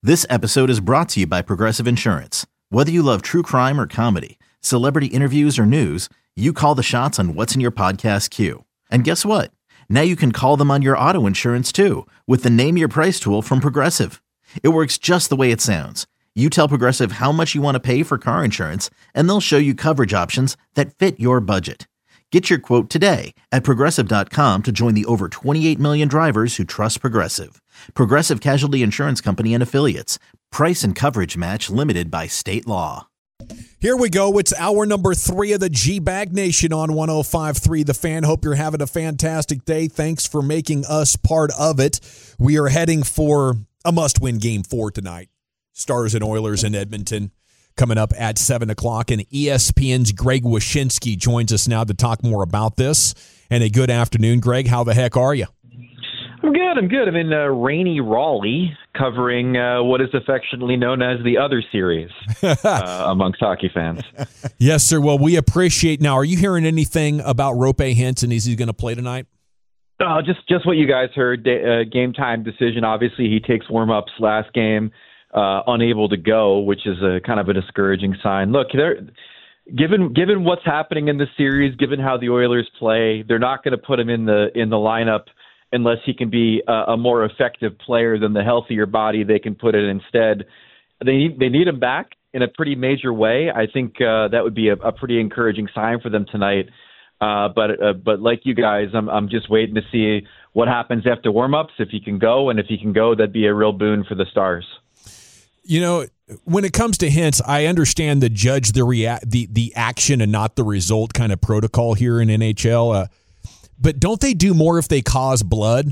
This episode is brought to you by Progressive Insurance. Whether you love true crime or comedy, celebrity interviews or news, you call the shots on what's in your podcast queue. And guess what? Now you can call them on your auto insurance too with the Name Your Price tool from Progressive. It works just the way it sounds. You tell Progressive how much you want to pay for car insurance, and they'll show you coverage options that fit your budget. Get your quote today at Progressive.com to join the over 28 million drivers who trust Progressive. Progressive Casualty Insurance Company and Affiliates. Price and coverage match limited by state law. Here we go. It's hour number 3 of the G-Bag Nation on 105.3 The Fan. Hope you're having a fantastic day. Thanks for making us part of it. We are heading for a must-win Game 4 tonight. Stars and Oilers in Edmonton. Coming up at 7 o'clock, and ESPN's Greg Wyshynski joins us now to talk more about this. And a good afternoon, Greg. How the heck are you? I'm good. I'm in rainy Raleigh, covering what is affectionately known as the other series amongst hockey fans. Yes, sir. Well, we appreciate. Now, are you hearing anything about Roope Hintz, and is he going to play tonight? Just what you guys heard. Game time decision. Obviously, he takes warm-ups last game. Unable to go, which is a kind of a discouraging sign. Look, given what's happening in the series, given how the Oilers play, they're not going to put him in the lineup unless he can be a more effective player than the healthier body they can put it instead. They need him back in a pretty major way. I think that would be a pretty encouraging sign for them tonight. But like you guys, I'm just waiting to see what happens after warm-ups. If he can go, and if he can go, that'd be a real boon for the Stars. You know, when it comes to Hintz, I understand the judge the action and not the result kind of protocol here in NHL. But don't they do more if they cause blood?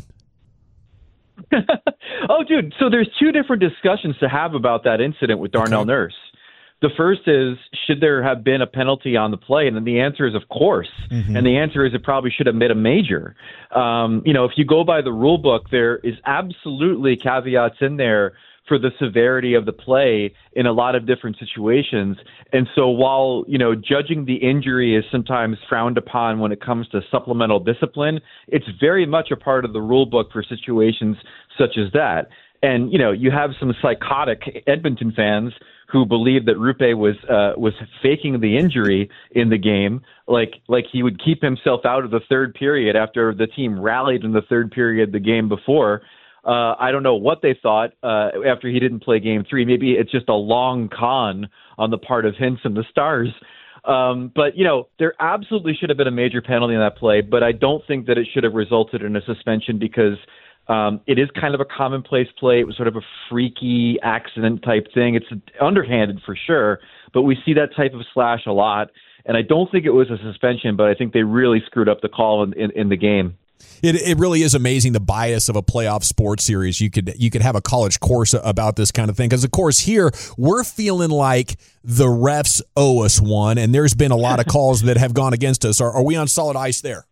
Oh, dude. So there's two different discussions to have about that incident with Darnell Nurse. The first is, should there have been a penalty on the play? And then the answer is, of course. Mm-hmm. And the answer is, it probably should have been a major. If you go by the rule book, there is absolutely caveats in there for the severity of the play in a lot of different situations. And so while, judging the injury is sometimes frowned upon when it comes to supplemental discipline, it's very much a part of the rule book for situations such as that. And, you have some psychotic Edmonton fans who believe that Roope was faking the injury in the game, like he would keep himself out of the third period after the team rallied in the third period the game before. I don't know what they thought after he didn't play Game 3. Maybe it's just a long con on the part of Hintz and the Stars. But there absolutely should have been a major penalty in that play, but I don't think that it should have resulted in a suspension because it is kind of a commonplace play. It was sort of a freaky accident type thing. It's underhanded for sure, but we see that type of slash a lot. And I don't think it was a suspension, but I think they really screwed up the call in the game. It really is amazing the bias of a playoff sports series. You could have a college course about this kind of thing because, of course, here we're feeling like the refs owe us one, and there's been a lot of calls that have gone against us. Are we on solid ice there?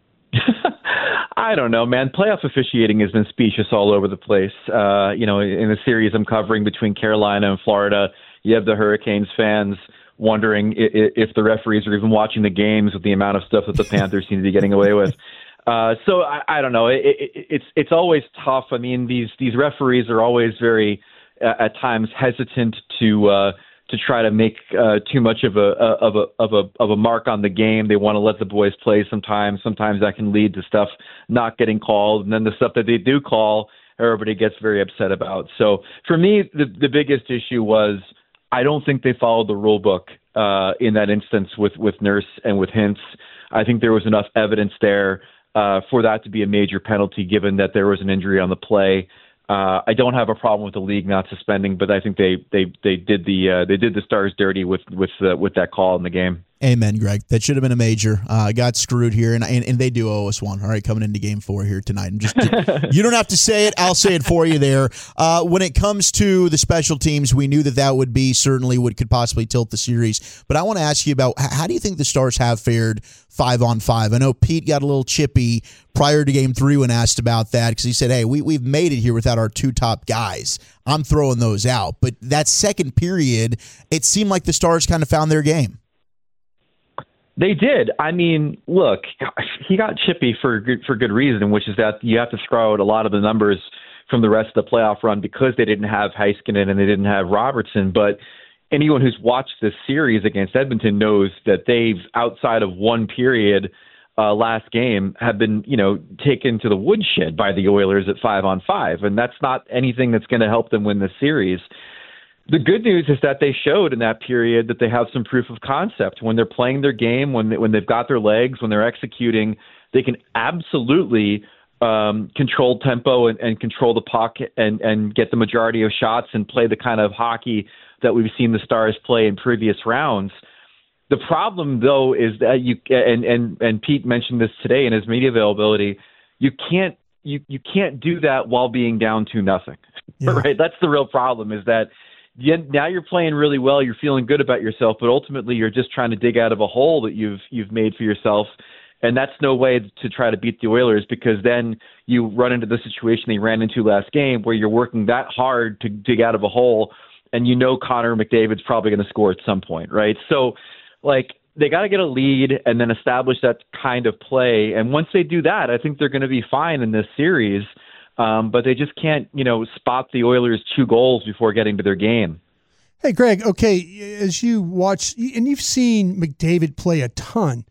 I don't know, man. Playoff officiating has been specious all over the place. In the series I'm covering between Carolina and Florida, you have the Hurricanes fans wondering if the referees are even watching the games with the amount of stuff that the Panthers seem to be getting away with. So I don't know. It's always tough. I mean, these referees are always very at times hesitant to try to make too much of a mark on the game. They want to let the boys play sometimes. Sometimes that can lead to stuff not getting called, and then the stuff that they do call, everybody gets very upset about. So for me, the biggest issue was I don't think they followed the rule book in that instance with Nurse and with Hintz. I think there was enough evidence there for that to be a major penalty, given that there was an injury on the play. I don't have a problem with the league not suspending, but I think they did the Stars dirty with that call in the game. Amen, Greg. That should have been a major. Got screwed here, and they do owe us one. All right, coming into Game 4 here tonight. You don't have to say it. I'll say it for you there. When it comes to the special teams, we knew that would be certainly what could possibly tilt the series. But I want to ask you about how do you think the Stars have fared 5-on-5? I know Pete got a little chippy prior to Game 3 when asked about that because he said, hey, we've made it here without our two top guys. I'm throwing those out. But that second period, it seemed like the Stars kind of found their game. They did. I mean, look, he got chippy for good reason, which is that you have to throw out a lot of the numbers from the rest of the playoff run because they didn't have Heiskanen and they didn't have Robertson. But anyone who's watched this series against Edmonton knows that they've, outside of one period last game, have been, taken to the woodshed by the Oilers at 5-on-5. And that's not anything that's going to help them win this series. The good news is that they showed in that period that they have some proof of concept. When they're playing their game, when they've got their legs, when they're executing, they can absolutely control tempo and control the puck and get the majority of shots and play the kind of hockey that we've seen the Stars play in previous rounds. The problem, though, is that and Pete mentioned this today in his media availability, you can't do that while being down 2-0. Yeah. Right? That's the real problem, is that now you're playing really well, you're feeling good about yourself, but ultimately you're just trying to dig out of a hole that you've made for yourself. And that's no way to try to beat the Oilers, because then you run into the situation they ran into last game where you're working that hard to dig out of a hole, and Connor McDavid's probably going to score at some point, right? So, they got to get a lead and then establish that kind of play. And once they do that, I think they're going to be fine in this series. But they just can't, spot the Oilers 2 goals before getting to their game. Hey, Greg, okay, as you watch, and you've seen McDavid play a ton,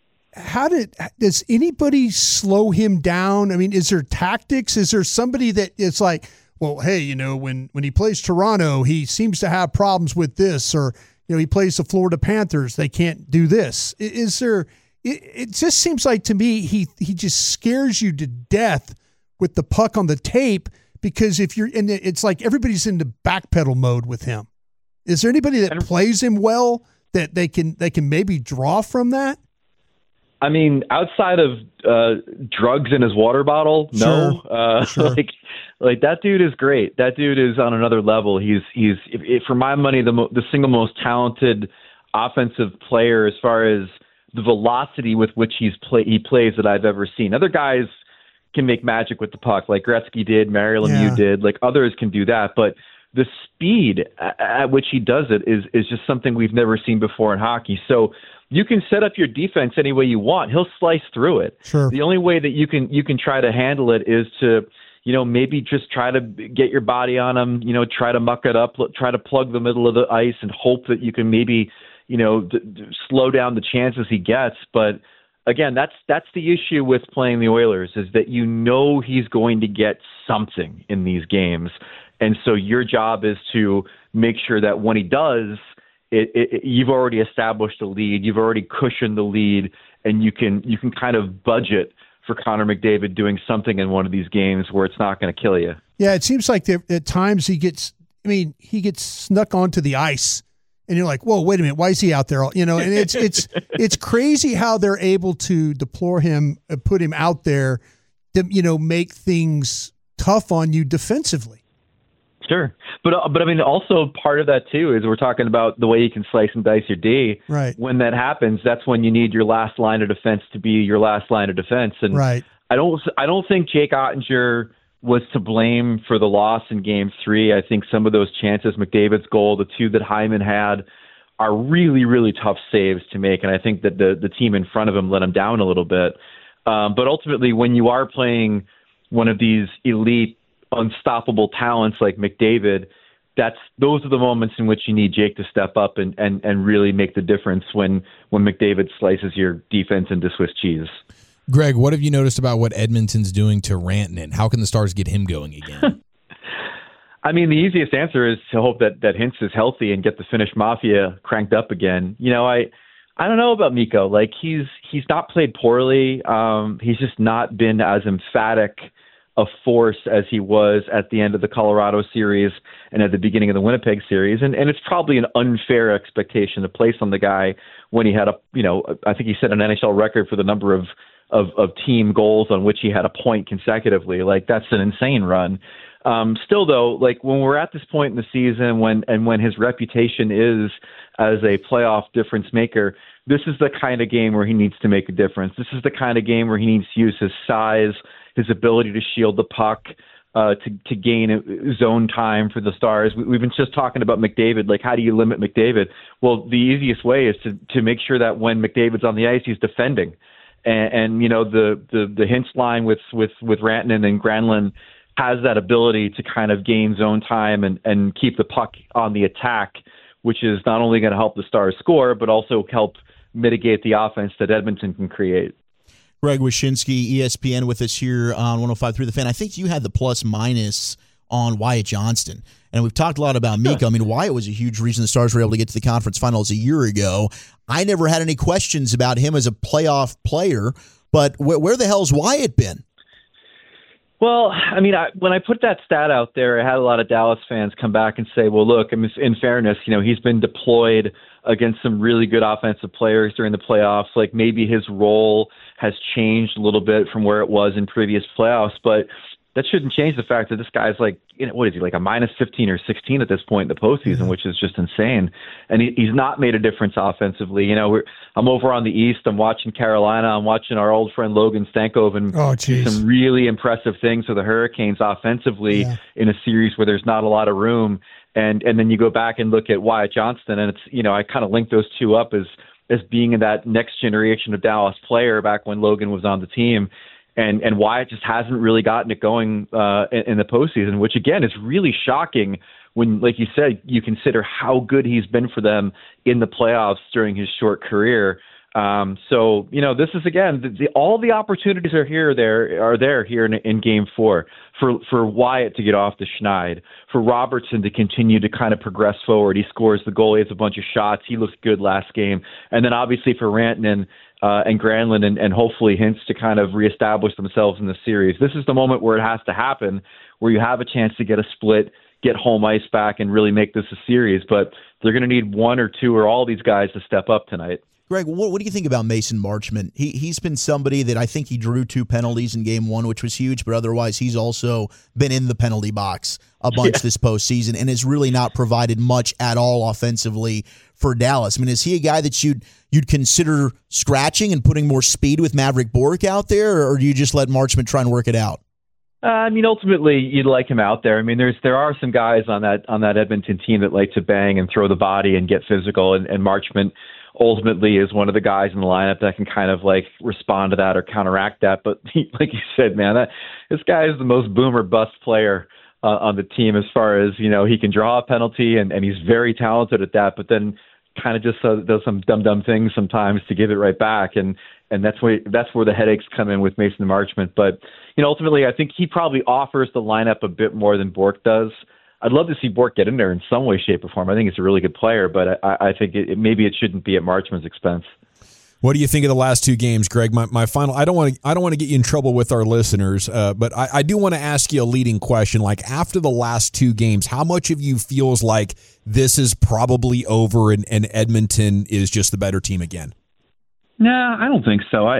does anybody slow him down? I mean, is there tactics? Is there somebody that it's like, well, hey, when he plays Toronto, he seems to have problems with this, or, he plays the Florida Panthers, they can't do this. Is there, it just seems like to me, he just scares you to death with the puck on the tape, because if you're in it's like everybody's into backpedal mode with him. Is there anybody that plays him well that they can maybe draw from that? I mean, outside of drugs in his water bottle, no. Sure. Like that dude is great. That dude is on another level. He's for my money, the single most talented offensive player as far as the velocity with which he plays that I've ever seen. Other guys can make magic with the puck, like Gretzky did, Mario Lemieux did, like others can do that. But the speed at which he does it is just something we've never seen before in hockey. So you can set up your defense any way you want. He'll slice through it. Sure. The only way that you can try to handle it is to, maybe just try to get your body on him, try to muck it up, try to plug the middle of the ice and hope that you can maybe, slow down the chances he gets. But again, that's the issue with playing the Oilers, is that he's going to get something in these games. And so your job is to make sure that when he does, you've already established a lead, you've already cushioned the lead, and you can kind of budget for Connor McDavid doing something in one of these games where it's not going to kill you. Yeah, it seems like at times he gets snuck onto the ice, and you're like, whoa, wait a minute, why is he out there? And it's crazy how they're able to deploy him, put him out there to make things tough on you defensively. Sure. But I mean, also part of that too is we're talking about the way you can slice and dice your D. Right. When that happens, that's when you need your last line of defense to be your last line of defense. And right. I don't think Jake Ottinger was to blame for the loss in Game 3. I think some of those chances, McDavid's goal, the 2 that Hyman had, are really, really tough saves to make. And I think that the team in front of him let him down a little bit. But ultimately, when you are playing one of these elite, unstoppable talents like McDavid, those are the moments in which you need Jake to step up and really make the difference when McDavid slices your defense into Swiss cheese. Greg, what have you noticed about what Edmonton's doing to Rantanen? How can the Stars get him going again? I mean, the easiest answer is to hope that Hintz is healthy and get the Finnish Mafia cranked up again. I don't know about Mikko. Like he's not played poorly. He's just not been as emphatic a force as he was at the end of the Colorado series and at the beginning of the Winnipeg series. And it's probably an unfair expectation to place on the guy when he had I think he set an NHL record for the number of team goals on which he had a point consecutively. Like that's an insane run. Still though, like when we're at this point in the season when his reputation is as a playoff difference maker, this is the kind of game where he needs to make a difference. This is the kind of game where he needs to use his size, his ability to shield the puck, to gain zone time for the Stars. We've been just talking about McDavid. Like, how do you limit McDavid? Well, the easiest way is to make sure that when McDavid's on the ice, he's defending. And the Hintz line with Rantanen and Granlund has that ability to kind of gain zone time and keep the puck on the attack, which is not only going to help the Stars score, but also help mitigate the offense that Edmonton can create. Greg Wyshynski, ESPN, with us here on 105.3 The Fan. I think you had the plus-minus on Wyatt Johnston. And we've talked a lot about Mikko. I mean, Wyatt was a huge reason the Stars were able to get to the conference finals a year ago. I never had any questions about him as a playoff player, but where the hell's Wyatt been? Well, I mean, when I put that stat out there, I had a lot of Dallas fans come back and say, well, look, I mean, in fairness, he's been deployed against some really good offensive players during the playoffs. Like, maybe his role has changed a little bit from where it was in previous playoffs, but that shouldn't change the fact that this guy's like, what is he, like a minus 15 or 16 at this point in the postseason, which is just insane. And he's not made a difference offensively. I'm over on the East. I'm watching Carolina. I'm watching our old friend Logan Stankoven do some really impressive things for the Hurricanes offensively in a series where there's not a lot of room. And then you go back and look at Wyatt Johnston, and it's, I kind of link those two up as being in that next generation of Dallas player back when Logan was on the team. And Wyatt just hasn't really gotten it going in the postseason, which, again, is really shocking when, like you said, you consider how good he's been for them in the playoffs during his short career. So, this is, again, all the opportunities are there here in Game 4 for Wyatt to get off the schneid, for Robertson to continue to kind of progress forward. He scores the goal. He has a bunch of shots. He looked good last game. And then, obviously, for Rantanen and Granlund and hopefully Hintz to kind of reestablish themselves in the series. This is the moment where it has to happen, where you have a chance to get a split, get home ice back, and really make this a series. But they're going to need one or two or all these guys to step up tonight. Greg, what do you think about Mason Marchment? He's been somebody that I think he drew 2 penalties in Game 1, which was huge, but otherwise he's also been in the penalty box a bunch this postseason and has really not provided much at all offensively for Dallas. I mean, is he a guy that you'd consider scratching and putting more speed with Maverick Bourque out there, or do you just let Marchment try and work it out? Ultimately, you'd like him out there. I mean, there are some guys on that Edmonton team that like to bang and throw the body and get physical, and Marchment ultimately is one of the guys in the lineup that can kind of like respond to that or counteract that. But like you said, man, this guy is the most boom or bust player on the team as far as, he can draw a penalty and he's very talented at that, but then kind of just does some dumb things sometimes to give it right back. And that's where the headaches come in with Mason Marchment. But, ultimately, I think he probably offers the lineup a bit more than Bourque does. I'd love to see Bourque get in there in some way, shape, or form. I think he's a really good player, but I think maybe it shouldn't be at Marchment's expense. What do you think of the last 2 games, Greg? My final. I don't want to get you in trouble with our listeners, but I do want to ask you a leading question. Like, after the last 2 games, how much of you feels like this is probably over and Edmonton is just the better team again? Nah, I don't think so.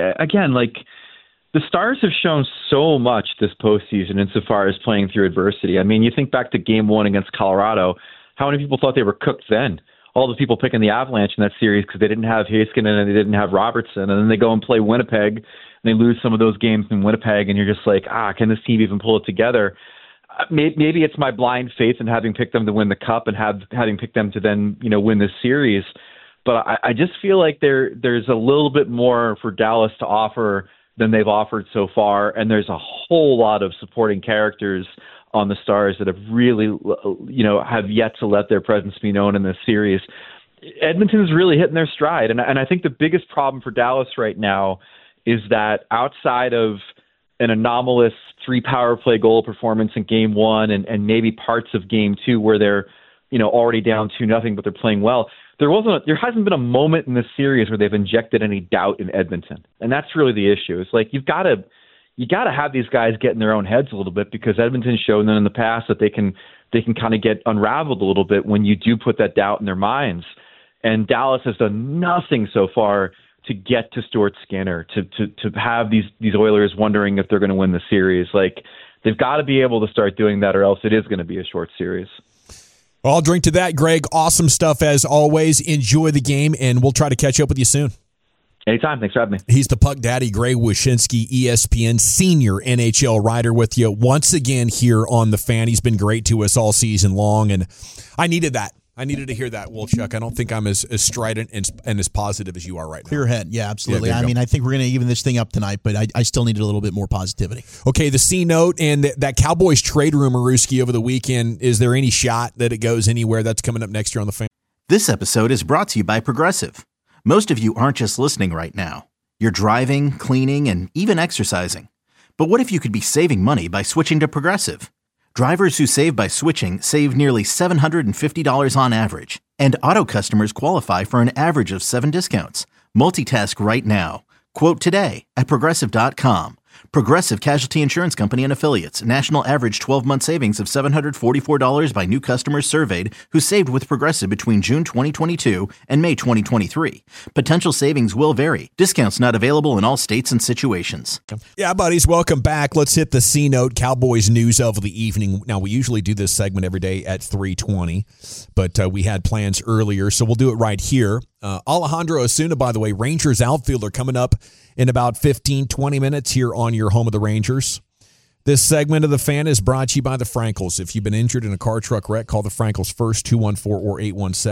The Stars have shown so much this postseason insofar as playing through adversity. I mean, you think back to Game 1 against Colorado, how many people thought they were cooked then? All the people picking the Avalanche in that series because they didn't have Heiskanen and they didn't have Robertson, and then they go and play Winnipeg, and they lose some of those games in Winnipeg, and you're just like, can this team even pull it together? Maybe it's my blind faith in having picked them to win the Cup and having picked them to then win this series, but I just feel like there's a little bit more for Dallas to offer than they've offered so far, and there's a whole lot of supporting characters on the Stars that have really, have yet to let their presence be known in this series. Edmonton is really hitting their stride, and I think the biggest problem for Dallas right now is that outside of an anomalous 3 power play goal performance in Game 1 and maybe parts of Game 2 where they're, already down 2-0, but they're playing well, there hasn't been a moment in this series where they've injected any doubt in Edmonton, and that's really the issue. It's like you got to have these guys get in their own heads a little bit, because Edmonton's shown them in the past that they can kind of get unraveled a little bit when you do put that doubt in their minds. And Dallas has done nothing so far to get to Stuart Skinner, to have these Oilers wondering if they're going to win the series. Like, they've got to be able to start doing that, or else it is going to be a short series. Well, I'll drink to that, Greg. Awesome stuff as always. Enjoy the game, and we'll try to catch up with you soon. Anytime. Thanks for having me. He's the puck daddy, Greg Wyshynski, ESPN senior NHL writer, with you once again here on The Fan. He's been great to us all season long, and I needed that. I needed to hear that, Wolchuk. I don't think I'm as strident and as positive as you are right now. Clear head. Yeah, absolutely. Yeah, I mean, I think we're going to even this thing up tonight, but I still needed a little bit more positivity. Okay, the C note and that Cowboys trade rumor, Ruski, over the weekend. Is there any shot that it goes anywhere? That's coming up next year on the Fan. This episode is brought to you by Progressive. Most of you aren't just listening right now. You're driving, cleaning, and even exercising. But what if you could be saving money by switching to Progressive? Drivers who save by switching save nearly $750 on average. And auto customers qualify for an average of 7 discounts. Multitask right now. Quote today at Progressive.com. Progressive Casualty Insurance Company and Affiliates. National average 12-month savings of $744 by new customers surveyed who saved with Progressive between June 2022 and May 2023. Potential savings will vary. Discounts not available in all states and situations. Yeah, buddies, welcome back. Let's hit the C note, Cowboys news of the evening. Now, we usually do this segment every day at 3:20, but we had plans earlier, so we'll do it right here. Alejandro Osuna, by the way, Rangers outfielder, coming up in about 15, 20 minutes here on your home of the Rangers. This segment of The Fan is brought to you by the Frankels. If you've been injured in a car truck wreck, call the Frankels first, 214 or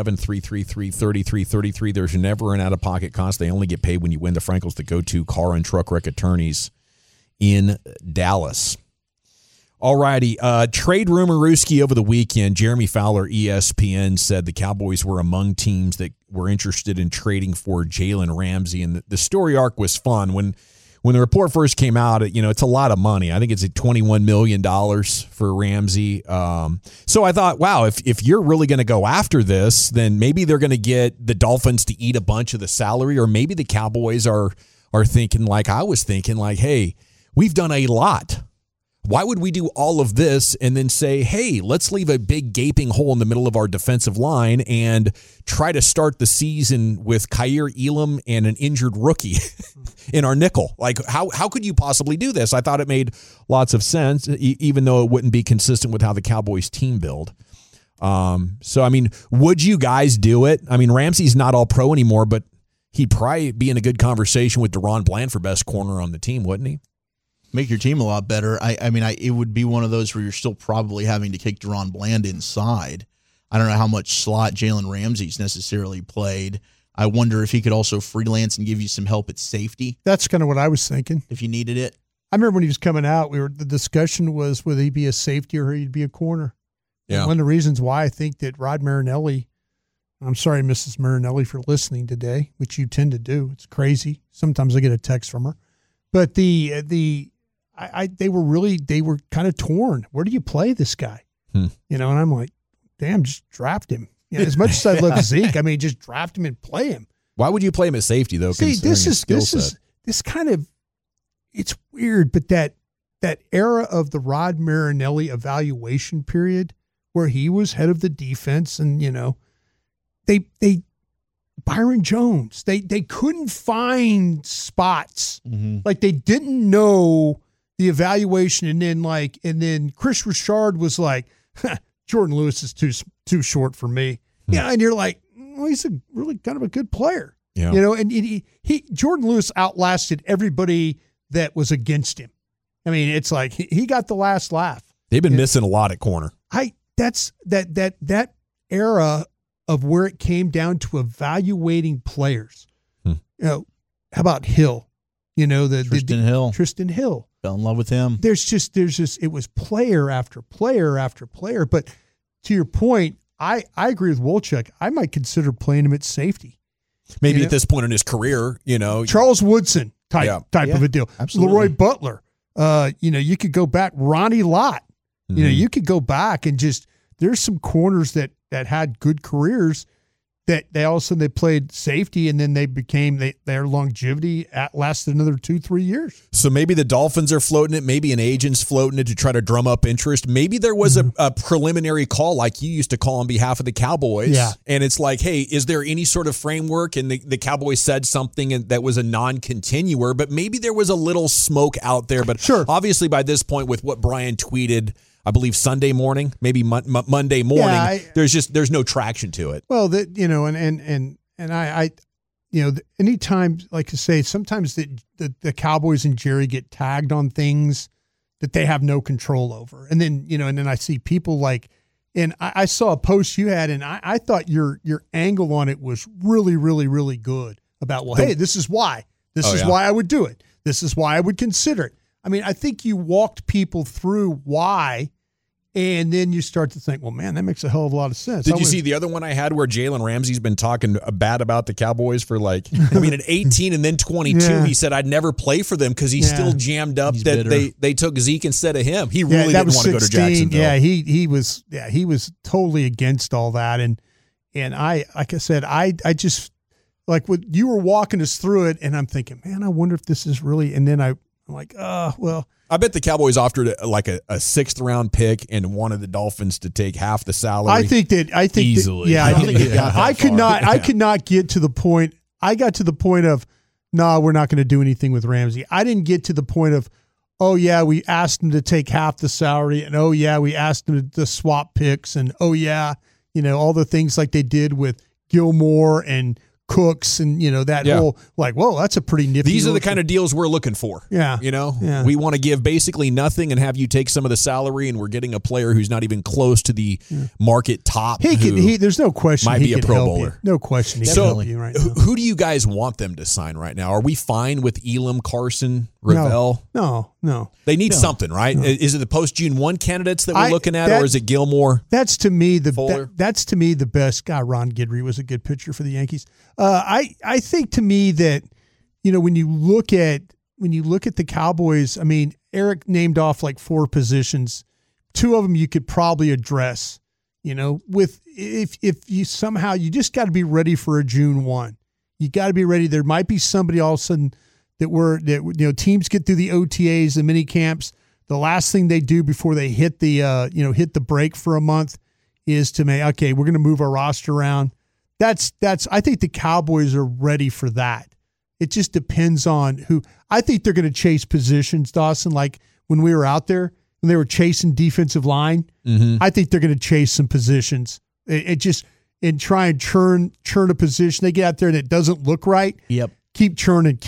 817-333-3333. There's never an out-of-pocket cost. They only get paid when you win. The Frankels, the go-to car and truck wreck attorneys in Dallas. All righty. Trade rumor, Ruski, over the weekend. Jeremy Fowler, ESPN, said the Cowboys were among teams that were interested in trading for Jalen Ramsey. And the story arc was fun. When the report first came out, it's a lot of money. I think it's at $21 million for Ramsey. So I thought, wow, if you're really going to go after this, then maybe they're going to get the Dolphins to eat a bunch of the salary, or maybe the Cowboys are thinking like I was thinking, like, hey, we've done a lot. Why would we do all of this and then say, hey, let's leave a big gaping hole in the middle of our defensive line and try to start the season with Kaiir Elam and an injured rookie in our nickel? Like, how could you possibly do this? I thought it made lots of sense, even though it wouldn't be consistent with how the Cowboys team build. So, I mean, would you guys do it? I mean, Ramsey's not all pro anymore, but he'd probably be in a good conversation with DaRon Bland for best corner on the team, wouldn't he? Make your team a lot better. I mean, it would be one of those where you're still probably having to kick DaRon Bland inside. I don't know how much slot Jalen Ramsey's necessarily played. I wonder if he could also freelance and give you some help at safety. That's kind of what I was thinking. If you needed it. I remember when he was coming out, the discussion was whether he'd be a safety or he'd be a corner. Yeah. And one of the reasons why I think that Rod Marinelli, I'm sorry, Mrs. Marinelli, for listening today, which you tend to do. It's crazy. Sometimes I get a text from her. But they were kind of torn. Where do you play this guy? And I'm like, damn, just draft him. As much as I love Zeke, I mean, just draft him and play him. Why would you play him at safety though? See, this kind of, it's weird, but that era of the Rod Marinelli evaluation period where he was head of the defense, and they Byron Jones, they couldn't find spots. Like they didn't know the evaluation, and then Chris Richard was like, Jordan Lewis is too short for me. Yeah, and you're like, well, he's a really kind of a good player. Yeah. And he Jordan Lewis outlasted everybody that was against him. I mean, it's like he got the last laugh. They've been missing a lot at corner. That's that era of where it came down to evaluating players. How about Hill? Tristan Hill. Fell in love with him. There's just it was player after player after player. But to your point, I agree with Wolchuk. I might consider playing him at safety. Maybe at this point in his career, Charles Woodson type of a deal. Absolutely. Leroy Butler. You could go back. Ronnie Lott. You could go back and just there's some corners that had good careers that they all of a sudden they played safety, and then they became their longevity lasted another 2-3 years. So maybe the Dolphins are floating it. Maybe an agent's floating it to try to drum up interest. Maybe there was a preliminary call like you used to call on behalf of the Cowboys. Yeah. And it's like, hey, is there any sort of framework? And the Cowboys said something that was a non-continuer, but maybe there was a little smoke out there. But sure. Obviously by this point with what Brian tweeted, I believe Sunday morning, maybe Monday morning. There's no traction to it. Well, anytime, like I say, sometimes the Cowboys and Jerry get tagged on things that they have no control over, and then I see people like And I saw a post you had, and I thought your angle on it was really, really, really good about, well, hey, this is why. This is why I would do it. This is why I would consider it. I mean, I think you walked people through why, and then you start to think, well, man, that makes a hell of a lot of sense. Did you see the other one I had where Jalen Ramsey's been talking bad about the Cowboys for at 18 and then 22, he said, I'd never play for them because he's still jammed up that they took Zeke instead of him. He really didn't want to go to Jacksonville. Yeah, he was totally against all that. And I, like I said, I just, like what you were walking us through it, and I'm thinking, man, I wonder if this is really, and then I'm like, well. I bet the Cowboys offered a sixth round pick and wanted the Dolphins to take half the salary. I think easily. I could not get to the point. I got to the point of, no, we're not going to do anything with Ramsey. I didn't get to the point of, oh yeah, we asked him to take half the salary, and oh yeah, we asked him to swap picks, and oh yeah, all the things like they did with Gilmore and Cooks and that whole, like, whoa, that's a pretty nifty. These are the kind of deals we're looking for. Yeah. We want to give basically nothing and have you take some of the salary, and we're getting a player who's not even close to the market top. There's no question might he be a can Pro help Bowler. You. No question he can help you right now. Who do you guys want them to sign right now? Are we fine with Elam, Carson, Ravel? No. They need something, right? No. Is it the post-June 1 candidates that we're looking at, or is it Gilmore? That's to me that's to me the best guy. Ron Guidry was a good pitcher for the Yankees. I think to me that when you look at the Cowboys, I mean, Eric named off like 4 positions. 2 of them you could probably address. With if you somehow, you just got to be ready for a June 1. You got to be ready. There might be somebody all of a sudden that teams get through the OTAs, the mini camps. The last thing they do before they hit the hit the break for a month is to make, okay, we're going to move our roster around. That's I think the Cowboys are ready for that. It just depends on who. I think they're going to chase positions, Dawson, like when we were out there when they were chasing defensive line. Mm-hmm. I think they're going to chase some positions. It just and try and churn a position. They get out there and it doesn't look right. Yep. Keep churning,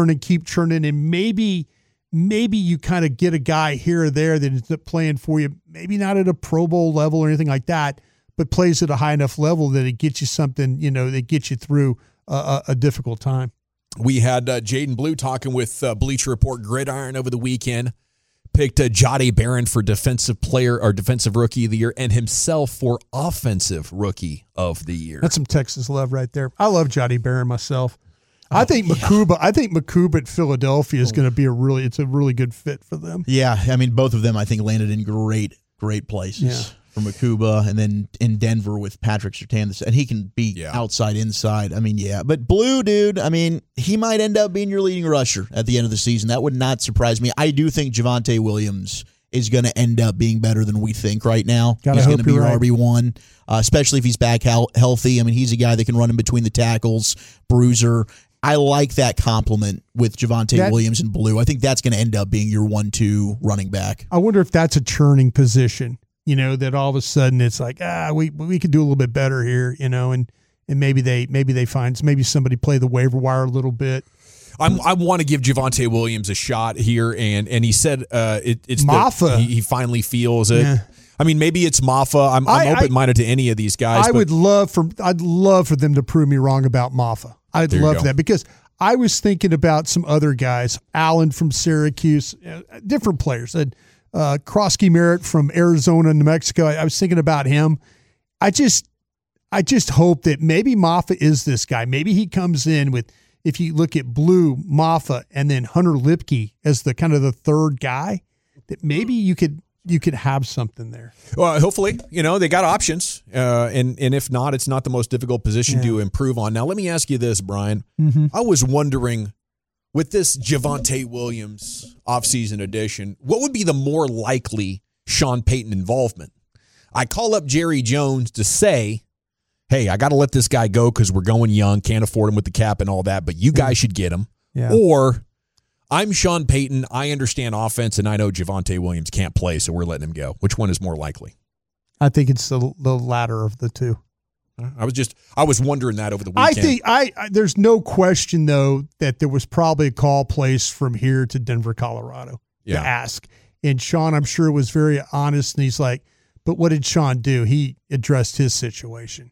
and maybe you kind of get a guy here or there that ends up playing for you, maybe not at a Pro Bowl level or anything like that, but plays at a high enough level that it gets you something, that gets you through a difficult time. We had Jaden Blue talking with Bleacher Report Gridiron over the weekend, picked Jahdae Barron for defensive player or defensive rookie of the year, and himself for offensive rookie of the year. That's some Texas love right there. I love Jahdae Barron myself. I think Makuba at Philadelphia is going to be a really good fit for them. Yeah, I mean, both of them I think landed in great places. Yeah. For Makuba, and then in Denver with Patrick Surtain, and he can be outside, inside. I mean, but Blue, dude, I mean, he might end up being your leading rusher at the end of the season. That would not surprise me. I do think Javonte Williams is going to end up being better than we think right now. He's going to be your RB1, especially if he's back healthy. I mean, he's a guy that can run in between the tackles, bruiser. I like that compliment with Javonte Williams and Blue. I think that's going to end up being your 1-2 running back. I wonder if that's a churning position, that all of a sudden it's like, we could do a little bit better here, and maybe they find maybe somebody play the waiver wire a little bit. I want to give Javonte Williams a shot here, and he said it's Maffa. He finally feels it. Yeah. I mean, maybe it's Maffa. I'm open-minded to any of these guys. I'd love for them to prove me wrong about Maffa. I'd love that because I was thinking about some other guys, Allen from Syracuse, different players, and Krosky Merritt from Arizona, New Mexico. I was thinking about him. I just hope that maybe Maffa is this guy. Maybe he comes in with, if you look at Blue, Maffa, and then Hunter Lipke as the kind of the third guy, that maybe you could have something there. Well, hopefully, they got options. And if not, it's not the most difficult position to improve on. Now, let me ask you this, Brian. Mm-hmm. I was wondering, with this Javonte Williams offseason edition, what would be the more likely Sean Payton involvement? I call up Jerry Jones to say, hey, I got to let this guy go because we're going young, can't afford him with the cap and all that, but you guys should get him. Yeah. Or I'm Sean Payton, I understand offense, and I know Javonte Williams can't play, so we're letting him go. Which one is more likely? I think it's the latter of the two. I was wondering that over the weekend. I think there's no question, though, that there was probably a call placed from here to Denver, Colorado to ask. And Sean, I'm sure, was very honest, and he's like, But what did Sean do? He addressed his situation.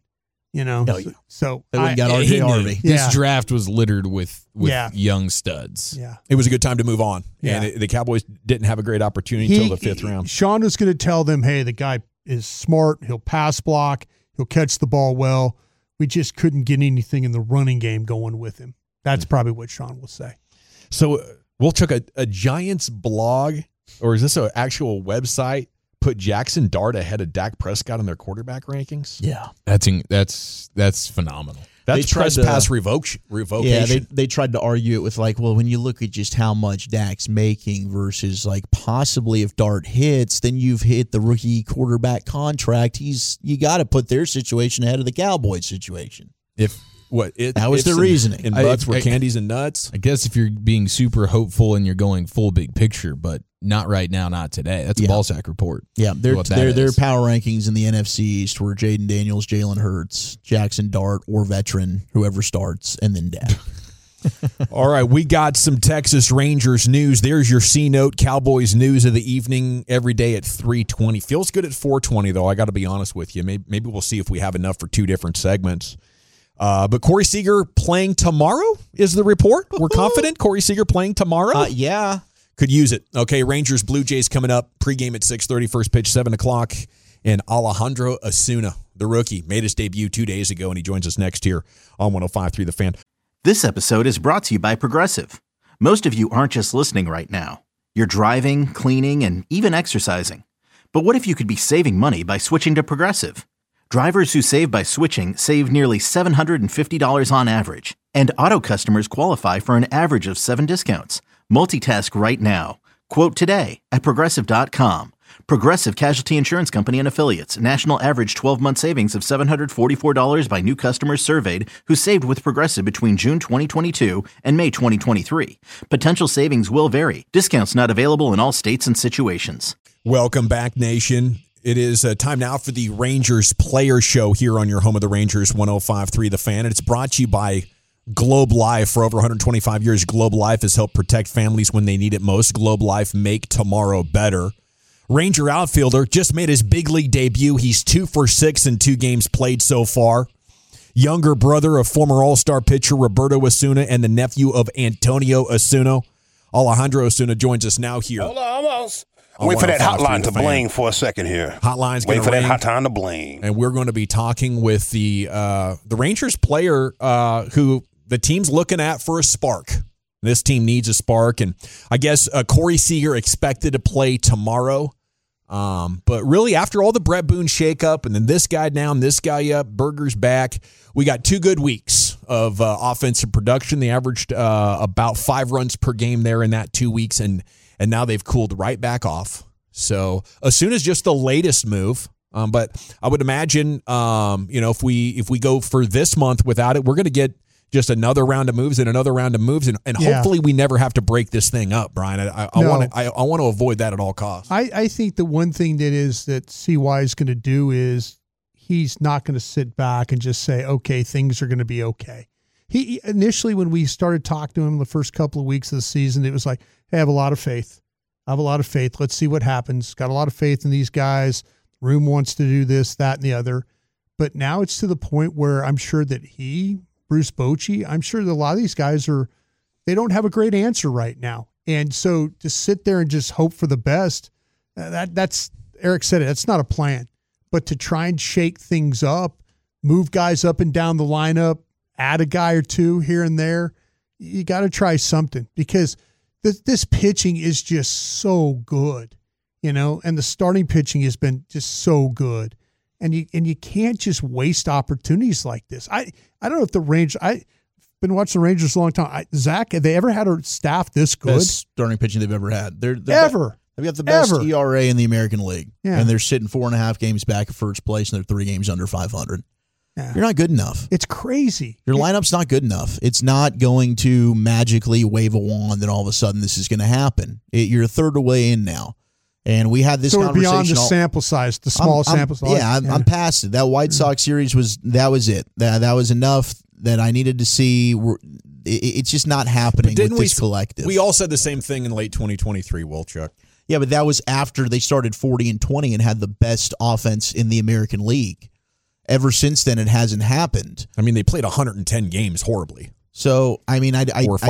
So we got RJ Harvey. This draft was littered with young studs. Yeah, it was a good time to move on. Yeah. And the Cowboys didn't have a great opportunity until the 5th round. Sean was going to tell them, hey, the guy is smart. He'll pass block. He'll catch the ball well. We just couldn't get anything in the running game going with him. That's probably what Sean will say. So we'll check a Giants blog, or is this an actual website, put Jackson Dart ahead of Dak Prescott in their quarterback rankings? Yeah. That's phenomenal. That's trespass revocation. Yeah, they tried to argue it with when you look at just how much Dak's making versus possibly if Dart hits, then you've hit the rookie quarterback contract. You got to put their situation ahead of the Cowboys situation. That was their reasoning. And butts were candies and nuts. I guess if you're being super hopeful and you're going full big picture, but not right now, not today. That's a ball sack report. Yeah, their power rankings in the NFC East were Jaden Daniels, Jalen Hurts, Jackson Dart, or veteran, whoever starts, and then Dak. All right, we got some Texas Rangers news. There's your C-Note Cowboys news of the evening every day at 3:20. Feels good at 4:20, though. I got to be honest with you. Maybe we'll see if we have enough for 2 different segments. But Corey Seager playing tomorrow is the report. We're confident Corey Seager playing tomorrow? Yeah. Could use it. Okay, Rangers, Blue Jays coming up. Pregame at 6:30, first pitch 7 o'clock. And Alejandro Osuna, the rookie, made his debut 2 days ago, and he joins us next year on 105.3 The Fan. This episode is brought to you by Progressive. Most of you aren't just listening right now. You're driving, cleaning, and even exercising. But what if you could be saving money by switching to Progressive? Drivers who save by switching save nearly $750 on average, and auto customers qualify for an average of 7 discounts. Multitask right now. Quote today at Progressive.com. Progressive Casualty Insurance Company and Affiliates. National average 12-month savings of $744 by new customers surveyed who saved with Progressive between June 2022 and May 2023. Potential savings will vary. Discounts not available in all states and situations. Welcome back, Nation. It is time now for the Rangers Player Show here on your home of the Rangers, 105.3 The Fan. And it's brought to you by Globe Life. For over 125 years, Globe Life has helped protect families when they need it most. Globe Life, make tomorrow better. Ranger outfielder just made his big league debut. He's 2 for 6 in 2 games played so far. Younger brother of former All-Star pitcher Roberto Osuna and the nephew of Antonio Osuna. Alejandro Osuna joins us now here. Hold on, almost. Wait for that hotline to bling for a second here. Hotline's going to ring. Wait for that hotline to bling. And we're going to be talking with the Rangers player who the team's looking at for a spark. This team needs a spark. And I guess Corey Seager expected to play tomorrow. But really, after all the Brett Boone shakeup and then this guy down, this guy up, Berger's back, we got 2 good weeks of offensive production. They averaged about 5 runs per game there in that 2 weeks, and now they've cooled right back off. So Osuna is just the latest move. But I would imagine, if we go for this month without it, we're going to get just another round of moves and another round of moves, and hopefully we never have to break this thing up, Brian. I want to avoid that at all costs. I think the one thing that CY is going to do is he's not going to sit back and just say, okay, things are going to be okay. He initially, when we started talking to him the first couple of weeks of the season, it was like, hey, I have a lot of faith. Let's see what happens. Got a lot of faith in these guys. Room wants to do this, that, and the other. But now it's to the point where I'm sure that Bruce Bochy, I'm sure that a lot of these guys they don't have a great answer right now. And so to sit there and just hope for the best, that's Eric said it, that's not a plan. But to try and shake things up, move guys up and down the lineup, add a guy or 2 here and there, you got to try something because this pitching is just so good, and the starting pitching has been just so good. And you can't just waste opportunities like this. I don't know if the Rangers. I've been watching the Rangers a long time. Zach, have they ever had a staff this good? Best starting pitching they've ever had. They've got the best ERA in the American League, and they're sitting 4.5 games back at first place, and they're 3 games under 500. Yeah. You're not good enough. It's crazy. Your lineup's not good enough. It's not going to magically wave a wand and all of a sudden this is going to happen. You're a third away in now. And we had this conversation. So beyond the sample size, the small sample size. Yeah, I'm past it. That White Sox series was it. That was enough that I needed to see. It's just not happening with this collective. We all said the same thing in late 2023, Wilchuk. Yeah, but that was after they started 40-20 and had the best offense in the American League. Ever since then, it hasn't happened. I mean, they played 110 games horribly. So, I mean, I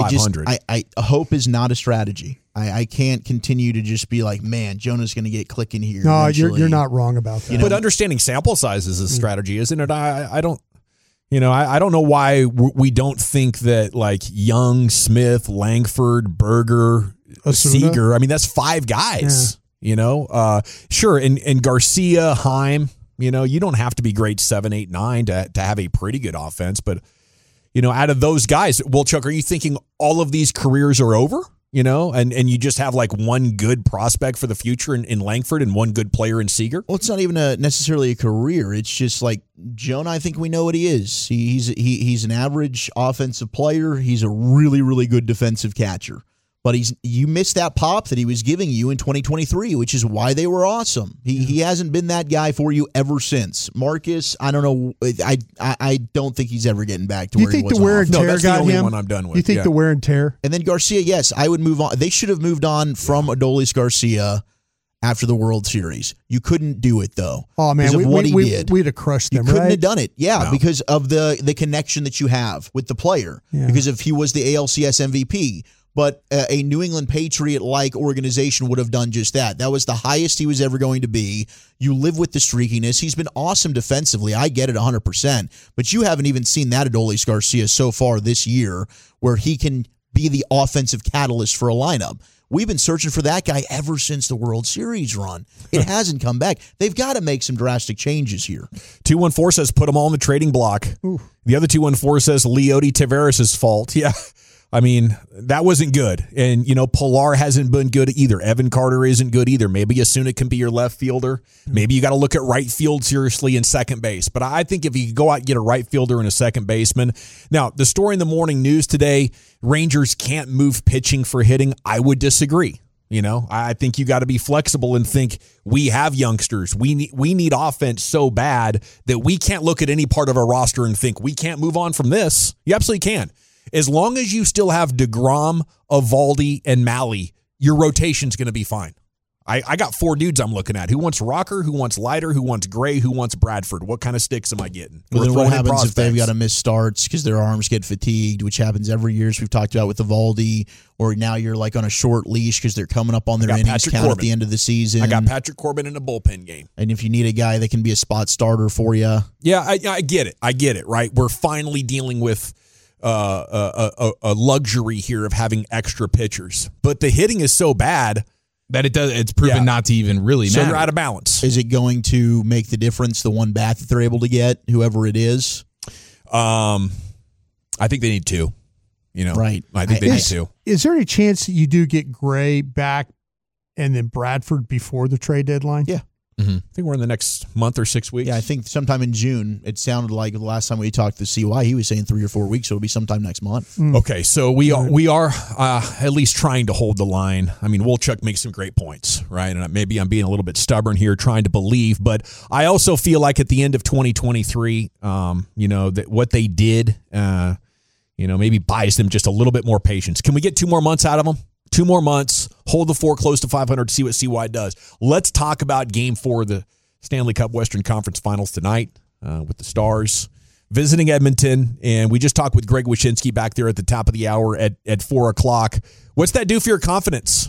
hope is not a strategy. I can't continue to just be like, man, Jonah's going to get clicking here. No, you're not wrong about that. But understanding sample size is a strategy, isn't it? I don't know why we don't think that like Young, Smith, Langford, Berger, Seager. I mean, that's 5 guys. Yeah. Sure, and Garcia, Heim. You don't have to be grade 7, 8, 9 to have a pretty good offense, but. Out of those guys, well, Chuck, are you thinking all of these careers are over? And you just have like one good prospect for the future in Langford and one good player in Seager? Well, it's not even necessarily a career. It's just like Jonah, I think we know what he is. He's an average offensive player. He's a really, really good defensive catcher. But you missed that pop that he was giving you in 2023, which is why they were awesome. He hasn't been that guy for you ever since. Marcus, I don't know. I don't think he's ever getting back to where he was. You think the wear and tear that's got the only him? one I'm done with. You think the wear and tear? And then Garcia, yes, I would move on. They should have moved on from Adolis Garcia after the World Series. You couldn't do it, though. Oh, man, we'd have crushed them, You couldn't right? have done it, because of the connection that you have with the player. Yeah. Because if he was the ALCS MVP, but a New England Patriot-like organization would have done just that. That was the highest he was ever going to be. You live with the streakiness. He's been awesome defensively. I get it 100%. But you haven't even seen that Adolis Garcia so far this year where he can be the offensive catalyst for a lineup. We've been searching for that guy ever since the World Series run. It hasn't come back. They've got to make some drastic changes here. 214 says put them all in the trading block. Ooh. The other 214 says Leody Taveras' fault. Yeah. I mean, that wasn't good. And, Pilar hasn't been good either. Evan Carter isn't good either. Maybe Asuna can be your left fielder. Maybe you got to look at right field seriously and second base. But I think if you could go out and get a right fielder and a second baseman. Now, the story in the morning news today, Rangers can't move pitching for hitting. I would disagree. I think you got to be flexible and think we have youngsters. We need offense so bad that we can't look at any part of our roster and think we can't move on from this. You absolutely can. As long as you still have DeGrom, Eovaldi, and Mahle, your rotation's going to be fine. I got 4 dudes I'm looking at. Who wants Rocker? Who wants Leiter? Who wants Gray? Who wants Bradford? What kind of sticks am I getting? Well, then what happens if they've got to miss starts because their arms get fatigued, which happens every year, as we've talked about with Eovaldi, or now you're like on a short leash because they're coming up on their innings count at the end of the season. I got Patrick Corbin in a bullpen game. And if you need a guy that can be a spot starter for you. Yeah, I get it, right? We're finally dealing with a luxury here of having extra pitchers. But the hitting is so bad that it's proven not to even really matter. So you're out of balance. Is it going to make the difference, the one bat that they're able to get, whoever it is? I think they need 2. Right. I think they need 2. Is there any chance that you do get Gray back and then Bradford before the trade deadline? Yeah. Mm-hmm. I think we're in the next month or 6 weeks. Yeah, I think sometime in June. It sounded like the last time we talked to CY, he was saying 3 or 4 weeks, so it'll be sometime next month. Okay, so we are at least trying to hold the line. I mean, Wolchuk makes some great points, right? And maybe I'm being a little bit stubborn here, trying to believe, but I also feel like at the end of 2023, that what they did, maybe buys them just a little bit more patience. Can we get 2 more months out of them? 2 more months, hold the 4 close to 500 to see what CY does. Let's talk about Game 4 of the Stanley Cup Western Conference Finals tonight with the Stars visiting Edmonton. And we just talked with Greg Wyshynski back there at the top of the hour at 4 o'clock. What's that do for your confidence?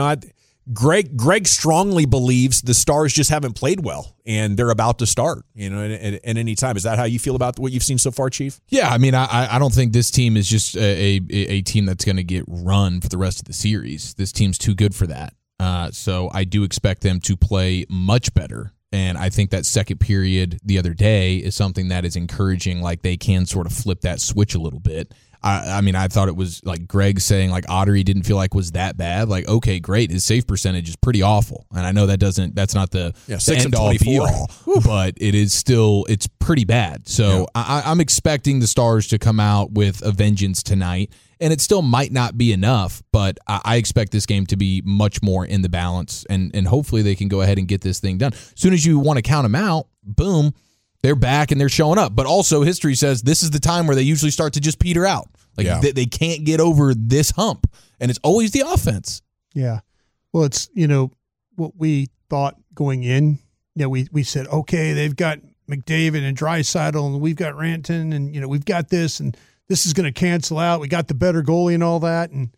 Greg strongly believes the Stars just haven't played well, and they're about to start, at any time. Is that how you feel about what you've seen so far, Chief? Yeah, I mean, I don't think this team is just a team that's going to get run for the rest of the series. This team's too good for that. So I do expect them to play much better. And I think that second period the other day is something that is encouraging, like they can sort of flip that switch a little bit. I mean, I thought it was like Greg saying like Ottery didn't feel like was that bad. Like, okay, great. His save percentage is pretty awful. And I know that's not the 6 end all be all, but it is still, it's pretty bad. So yeah. I'm expecting the Stars to come out with a vengeance tonight, and it still might not be enough, but I expect this game to be much more in the balance, and hopefully they can go ahead and get this thing done. As soon as you want to count them out, boom, they're back and they're showing up. But also history says this is the time where they usually start to just peter out. Like they can't get over this hump, and it's always the offense. Yeah. Well, it's, what we thought going in. You know, we said, okay, they've got McDavid and Draisaitl, and we've got Rantanen, and, you know, we've got this, and this is going to cancel out. We got the better goalie and all that. And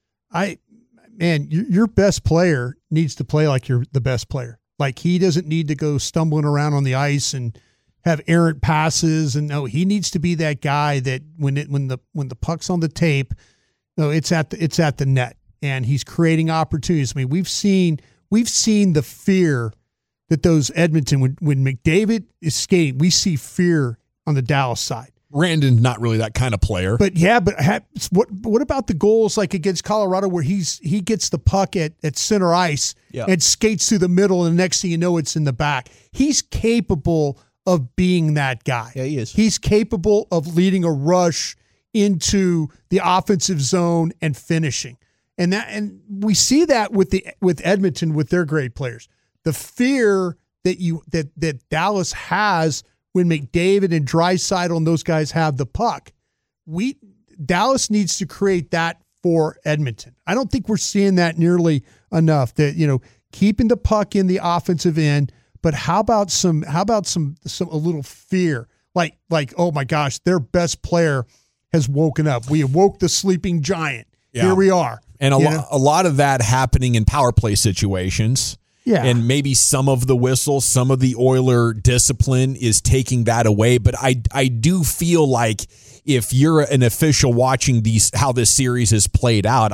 your best player needs to play like you're the best player. Like, he doesn't need to go stumbling around on the ice and have errant passes. And no, he needs to be that guy that when the puck's on the tape, no, it's at the net, and he's creating opportunities. I mean, we've seen the fear that those Edmonton, when McDavid is skating, we see fear on the Dallas side. Randen's not really that kind of player. But what about the goals like against Colorado where he gets the puck at center ice and skates through the middle, and the next thing you know, it's in the back. He's capable of being that guy. Yeah, he is. He's capable of leading a rush into the offensive zone and finishing. And we see that with Edmonton with their great players. The fear that Dallas has when McDavid and Draisaitl and those guys have the puck. Dallas needs to create that for Edmonton. I don't think we're seeing that nearly enough, that, you know, keeping the puck in the offensive end, but how about a little fear? Like, oh my gosh, their best player has woken up. We awoke the sleeping giant. Yeah. Here we are. And a lot of that happening in power play situations. Yeah. And maybe some of the whistles, some of the Oiler discipline is taking that away. But I do feel like if you're an official watching how this series has played out,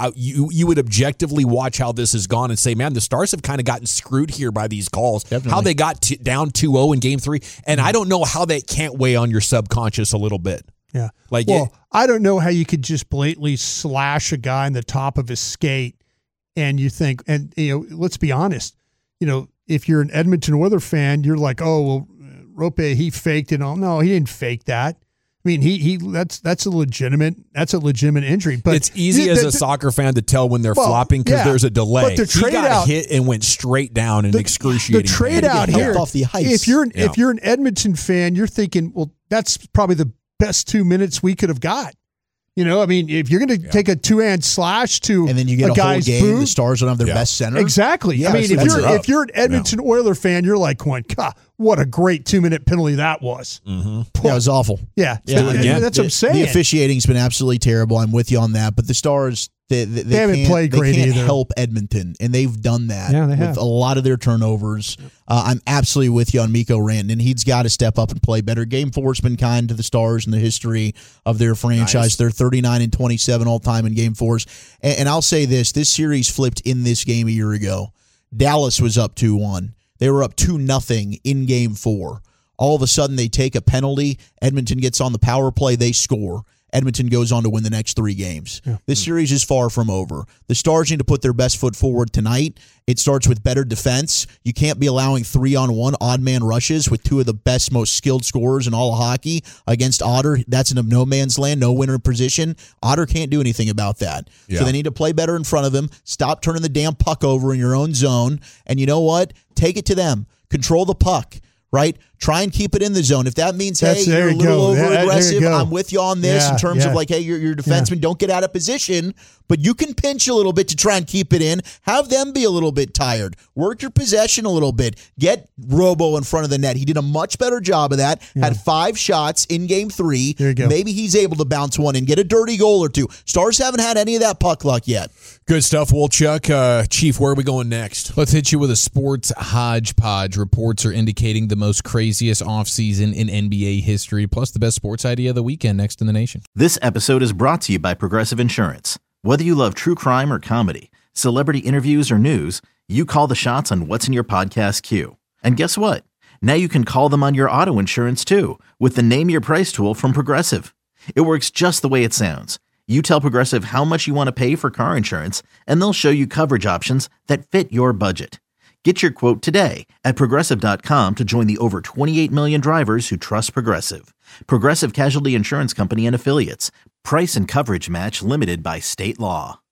you would objectively watch how this has gone and say, man, the Stars have kind of gotten screwed here by these calls. Definitely. How they got down 2-0 in Game 3. And I don't know how that can't weigh on your subconscious a little bit. Yeah. I don't know how you could just blatantly slash a guy in the top of his skate. And you think, and, you know, let's be honest, you know, if you're an Edmonton Oilers fan, you're like, oh, well, Rope, he faked it all. No, he didn't fake that. I mean, that's a legitimate injury. But it's easy as a soccer fan to tell when they're flopping because there's a delay. But he got hit and went straight down in excruciating. The trade out here, off the ice. If you're an Edmonton fan, you're thinking, well, that's probably the best 2 minutes we could have got. You know, I mean, if you're going to take a two-hand slash to and then you get a guy's whole game, boot, the Stars don't have their best center. Exactly. Yeah, I mean, if you're an Edmonton Oilers fan, you're like going, God, what a great 2-minute penalty that was. Mm-hmm. Yeah, it was awful. Yeah. That's what I'm saying. The officiating's been absolutely terrible. I'm with you on that. But the Stars, they haven't played great either. They either. can't help Edmonton, and they've done that with a lot of their turnovers. I'm absolutely with you on Mikko Rantanen. He's got to step up and play better. Game 4's been kind to the Stars in the history of their franchise. Nice. They're 39-27 all time in Game 4s. And I'll say this series flipped in this game a year ago. Dallas was up 2-1. They were up 2-0 in Game 4. All of a sudden, they take a penalty. Edmonton gets on the power play. They score. Edmonton goes on to win the next 3 games. Yeah. This series is far from over. The Stars need to put their best foot forward tonight. It starts with better defense. You can't be allowing 3-on-1 odd-man rushes with 2 of the best, most skilled scorers in all of hockey against Otter. That's in a no-man's land, no winner position. Otter can't do anything about that. Yeah. So they need to play better in front of him. Stop turning the damn puck over in your own zone. And you know what? Take it to them. Control the puck. Right? Try and keep it in the zone. If that means, you're a little over-aggressive, I'm with you on this in terms of like, hey, your defensemen don't get out of position, but you can pinch a little bit to try and keep it in. Have them be a little bit tired. Work your possession a little bit. Get Robo in front of the net. He did a much better job of that. Yeah. Had 5 shots in Game 3. There you go. Maybe he's able to bounce one and get a dirty goal or 2. Stars haven't had any of that puck luck yet. Good stuff, Wolchuk. Chief, where are we going next? Let's hit you with a sports hodgepodge. Reports are indicating the most craziest offseason in NBA history, plus the best sports idea of the weekend next in the nation. This episode is brought to you by Progressive Insurance. Whether you love true crime or comedy, celebrity interviews or news, you call the shots on what's in your podcast queue. And guess what? Now you can call them on your auto insurance too with the Name Your Price tool from Progressive. It works just the way it sounds. You tell Progressive how much you want to pay for car insurance, and they'll show you coverage options that fit your budget. Get your quote today at Progressive.com to join the over 28 million drivers who trust Progressive. Progressive Casualty Insurance Company and Affiliates. Price and coverage match limited by state law.